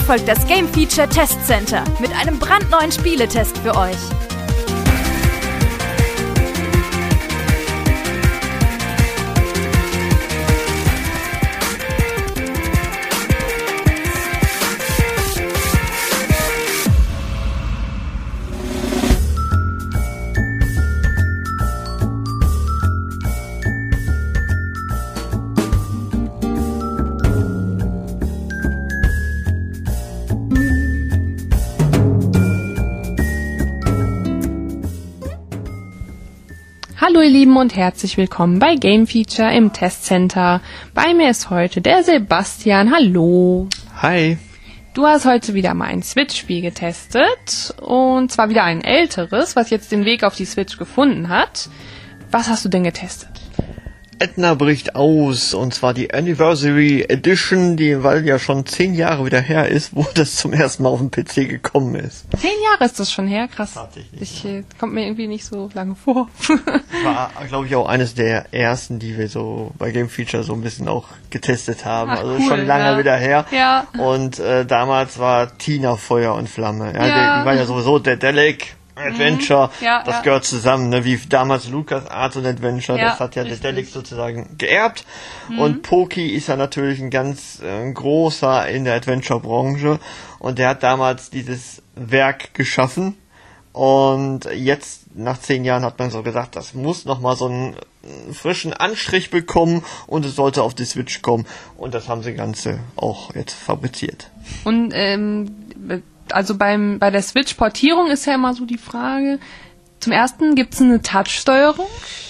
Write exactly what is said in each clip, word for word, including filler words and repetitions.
folgt das Game Feature Test Center mit einem brandneuen Spieletest für euch. Hallo ihr Lieben und herzlich willkommen bei Game Feature im Test Center. Bei mir ist heute der Sebastian. Hallo. Hi. Du hast heute wieder mal ein Switch-Spiel getestet und zwar wieder ein älteres, was jetzt den Weg auf die Switch gefunden hat. Was hast du denn getestet? Edna bricht aus, und zwar die Anniversary Edition, die, weil ja schon zehn Jahre wieder her ist, wo das zum ersten Mal auf den P C gekommen ist. Zehn Jahre ist das schon her? Krass. Tatsächlich, Ich, ja. Kommt mir irgendwie nicht so lange vor. War, glaube ich, auch eines der ersten, die wir so bei Game Feature so ein bisschen auch getestet haben. Ach, also cool, schon lange ja. wieder her. Ja. Und äh, damals war Tina Feuer und Flamme. Ja, Ja. Die, die war ja sowieso Dedelic Adventure, Mhm. Ja, das ja. gehört zusammen, ne? Wie damals Lucas Arts und Adventure, Ja, das hat ja richtig. Dedelic sozusagen geerbt. Mhm. Und Poki ist ja natürlich ein ganz äh, großer in der Adventure-Branche, und der hat damals dieses Werk geschaffen, und jetzt, nach zehn Jahren, hat man so gesagt, das muss nochmal so einen äh, frischen Anstrich bekommen, und es sollte auf die Switch kommen, und das haben sie Ganze auch jetzt fabriziert. Und ähm, also beim bei der Switch-Portierung ist ja immer so die Frage, zum ersten, gibt es eine Touch-Steuerung?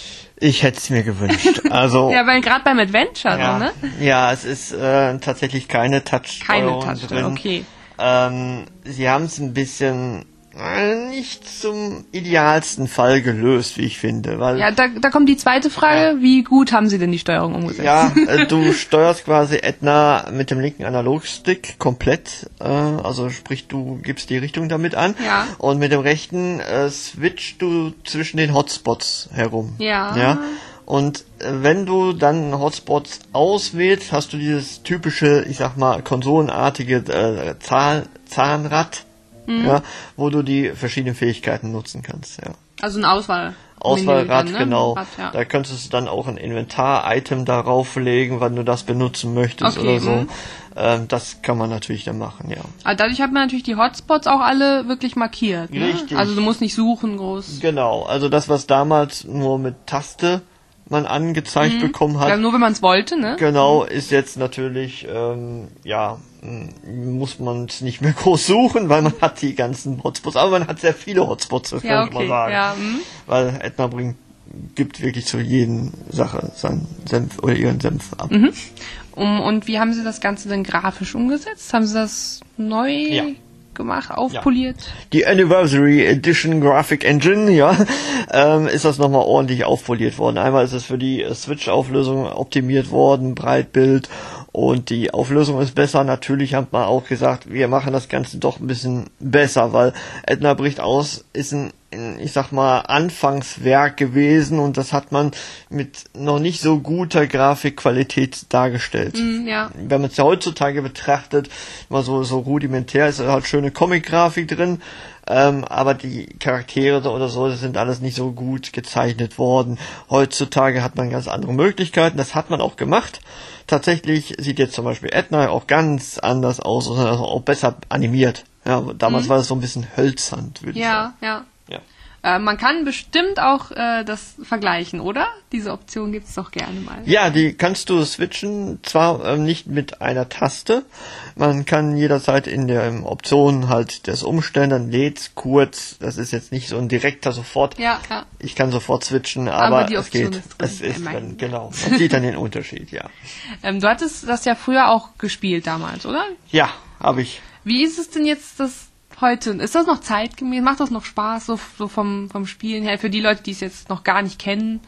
Ich hätte es mir gewünscht. Also Ja, weil gerade beim Adventure, ja, so, ne? ja, es ist äh, tatsächlich keine Touch-Steuerung Keine Touch-Steuerung, drin. okay. Ähm, sie haben es ein bisschen äh, nicht zum idealsten Fall gelöst, wie ich finde. Weil, Ja, da, da kommt die zweite Frage, Ja. wie gut haben sie denn die Steuerung umgesetzt? ja, äh, du steuerst quasi Edna mit dem linken Analogstick komplett, äh, also sprich, du gibst die Richtung damit an, Ja. und mit dem rechten äh, switchst du zwischen den Hotspots herum. Ja. Ja. Und äh, wenn du dann Hotspots auswählst, hast du dieses typische, ich sag mal, konsolenartige äh, Zahl, Zahnrad, Mhm. ja, wo du die verschiedenen Fähigkeiten nutzen kannst. Ja. Also ein Auswahl. Auswahlrad, Menü dann, ne? genau. Rad, ja. Da könntest du dann auch ein Inventar-Item darauf legen, wann du das benutzen möchtest Okay, oder so. mhm. Ähm, das kann man natürlich dann machen, ja. Aber dadurch hat man natürlich die Hotspots auch alle wirklich markiert. Ne? Richtig. Also du musst nicht suchen groß. Genau, also das, was damals nur mit Taste man angezeigt Mhm. bekommen hat, Ja, nur wenn man es wollte, ne? genau, ist jetzt natürlich, ähm, ja, m, muss man es nicht mehr groß suchen, weil man hat die ganzen Hotspots, aber man hat sehr viele Hotspots, das Ja, kann ich mal okay. sagen. Ja, hm. Weil Edna bringt, gibt wirklich zu jeden Sache seinen Senf oder ihren Senf ab. Mhm. Um, und wie haben sie das Ganze denn grafisch umgesetzt? Haben sie das neu Ja. gemacht, aufpoliert? Die Anniversary Edition Graphic Engine, ja, ähm, ist das nochmal ordentlich aufpoliert worden. Einmal ist es für die äh, Switch-Auflösung optimiert worden, Breitbild, und die Auflösung ist besser. Natürlich hat man auch gesagt, wir machen das Ganze doch ein bisschen besser, weil Edna bricht aus ist ein, ein, ich sag mal, Anfangswerk gewesen, und das hat man mit noch nicht so guter Grafikqualität dargestellt. Mhm, ja. Wenn man es ja heutzutage betrachtet, mal so, so rudimentär, ist halt schöne Comic-Grafik drin, ähm, aber die Charaktere oder so, das sind alles nicht so gut gezeichnet worden. Heutzutage hat man ganz andere Möglichkeiten, das hat man auch gemacht. Tatsächlich sieht jetzt zum Beispiel Edna auch ganz anders aus, und also auch besser animiert. Ja, damals Mhm. war das so ein bisschen hölzern, würde ich sagen. Ja, ja. Ja. Äh, man kann bestimmt auch äh, das vergleichen, oder? Diese Option gibt's doch gerne mal. Ja, die kannst du switchen, zwar ähm, nicht mit einer Taste. Man kann jederzeit in der ähm, Option halt das umstellen, dann lädt's kurz. Das ist jetzt nicht so ein direkter sofort. Ja, ja. Ich kann sofort switchen, aber, Aber die es Option geht. ist drin, Es ist immerhin. drin, genau. Man sieht dann den Unterschied, ja. Ähm, du hattest das ja früher auch gespielt damals, oder? Ja, habe ich. Wie ist es denn jetzt das heute? Ist das noch zeitgemäß? Macht das noch Spaß, so, so vom, vom Spielen her? Für die Leute, die es jetzt noch gar nicht kennen?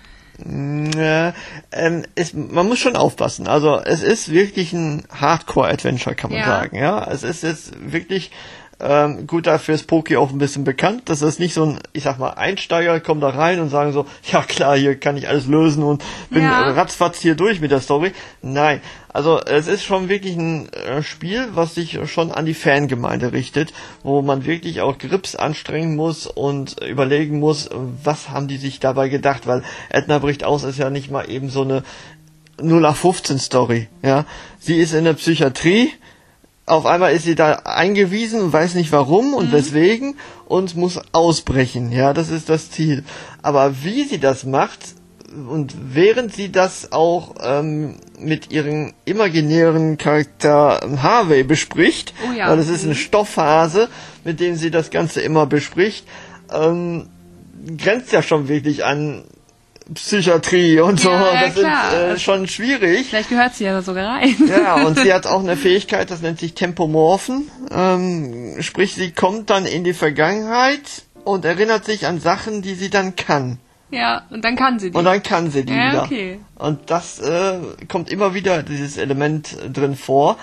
Äh, ähm, es, man muss schon aufpassen. Also es ist wirklich ein Hardcore-Adventure, kann man Ja. sagen. Ja, es ist jetzt wirklich Ähm, gut, dafür ist Poki auch ein bisschen bekannt. Das ist nicht so ein, ich sag mal, Einsteiger kommt da rein und sagen so, ja klar, hier kann ich alles lösen und bin Ja. ratzfatz hier durch mit der Story. Nein, also es ist schon wirklich ein äh, Spiel, was sich schon an die Fangemeinde richtet, wo man wirklich auch Grips anstrengen muss und überlegen muss, was haben die sich dabei gedacht, weil Edna bricht aus ist ja nicht mal eben so eine null acht fünfzehn Story, ja. Sie ist in der Psychiatrie, auf einmal ist sie da eingewiesen, weiß nicht warum und mhm. weswegen und muss ausbrechen, ja, das ist das Ziel. Aber wie sie das macht und während sie das auch ähm, mit ihrem imaginären Charakter Harvey bespricht, oh ja. weil das ist eine Stoffphase, mit dem sie das Ganze immer bespricht, ähm, grenzt ja schon wirklich an Psychiatrie und so, ja, das klar. ist äh, schon schwierig. Vielleicht gehört sie ja sogar rein. Ja, und sie hat auch eine Fähigkeit, das nennt sich Tempomorphen, ähm, sprich sie kommt dann in die Vergangenheit und erinnert sich an Sachen, die sie dann kann. Ja, und dann kann sie die. Und dann kann sie die ja, wieder. Okay. Und das äh, kommt immer wieder, dieses Element äh, drin vor.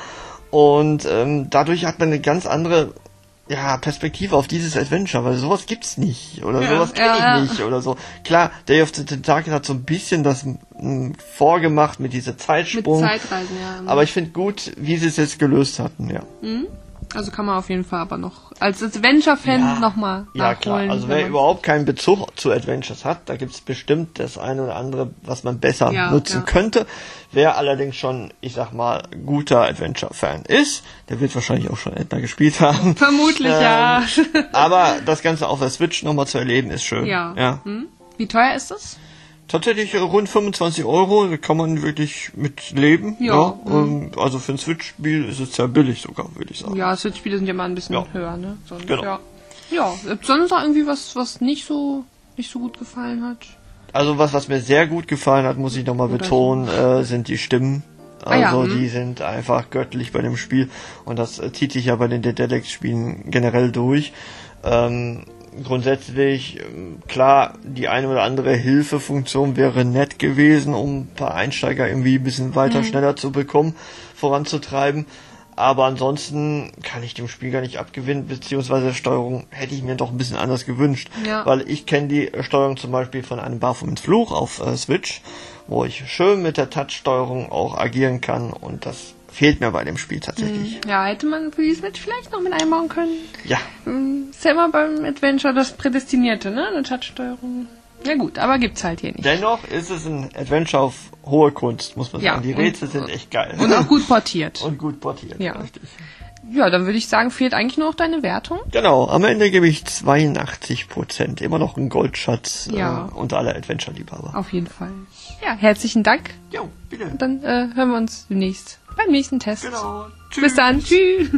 Und ähm, dadurch hat man eine ganz andere ja, Perspektive auf dieses Adventure, weil sowas gibt's nicht. Oder ja, sowas kenne ja, ich ja. nicht. Oder so. Klar, Day of the Tentacle hat so ein bisschen das m, vorgemacht mit dieser Zeitsprung. Mit Zeitreisen, ja. Aber ich finde gut, wie sie es jetzt gelöst hatten, ja. Mhm. Also kann man auf jeden Fall aber noch als Adventure-Fan Ja, nochmal ja, nachholen. klar. Also wer überhaupt keinen Bezug zu Adventures hat, da gibt's bestimmt das eine oder andere, was man besser Ja, nutzen ja. könnte. Wer allerdings schon, ich sag mal, guter Adventure-Fan ist, der wird wahrscheinlich auch schon Edna gespielt haben. Vermutlich, Ähm, ja. Aber das Ganze auf der Switch nochmal zu erleben, ist schön. Ja. ja. Hm? Wie teuer ist das? Tatsächlich äh, rund fünfundzwanzig Euro, da kann man wirklich mit leben. Ja, Ja. mhm. Ähm, also für ein Switch-Spiel ist es sehr billig sogar, würde ich sagen. Ja, Switch-Spiele sind ja mal ein bisschen Ja. höher, ne? Sonst, Genau. Ja. Ja, sonst noch irgendwie was, was nicht so, nicht so gut gefallen hat? Also was, was mir sehr gut gefallen hat, muss ich nochmal Oder betonen, äh, sind die Stimmen. Ah ja, Also hm. die sind einfach göttlich bei dem Spiel und das äh, zieht sich ja bei den Dedelic-Spielen generell durch. Ähm, grundsätzlich, ähm, klar, die eine oder andere Hilfefunktion wäre nett gewesen, um ein paar Einsteiger irgendwie ein bisschen weiter, Mhm. schneller zu bekommen, voranzutreiben. Aber ansonsten kann ich dem Spiel gar nicht abgewinnen, beziehungsweise Steuerung hätte ich mir doch ein bisschen anders gewünscht. Ja. Weil ich kenne die Steuerung zum Beispiel von einem Baphomets Fluch auf äh, Switch, wo ich schön mit der Touch-Steuerung auch agieren kann und das fehlt mir bei dem Spiel tatsächlich. Ja, hätte man für die Switch vielleicht noch mit einbauen können. Ja, Hm, Ist ja immer beim Adventure das Prädestinierte, ne? Eine Touchsteuerung. Ja gut, aber gibt's halt hier nicht. dennoch ist es ein Adventure auf hohe Kunst, muss man Ja, sagen. Die und- Rätsel sind echt geil. Und auch gut portiert. Und gut portiert, Ja. richtig. Ja, dann würde ich sagen, fehlt eigentlich nur noch deine Wertung. Genau, am Ende gebe ich zweiundachtzig Prozent. Immer noch ein Goldschatz Ja. äh, unter aller Adventure-Liebhaber. Auf jeden Fall. Ja, herzlichen Dank. Jo, bitte. Und dann äh, hören wir uns demnächst beim nächsten Test. Genau. Bis dann. Tschüss.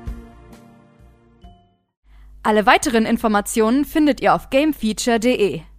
Alle weiteren Informationen findet ihr auf gamefeature punkt de.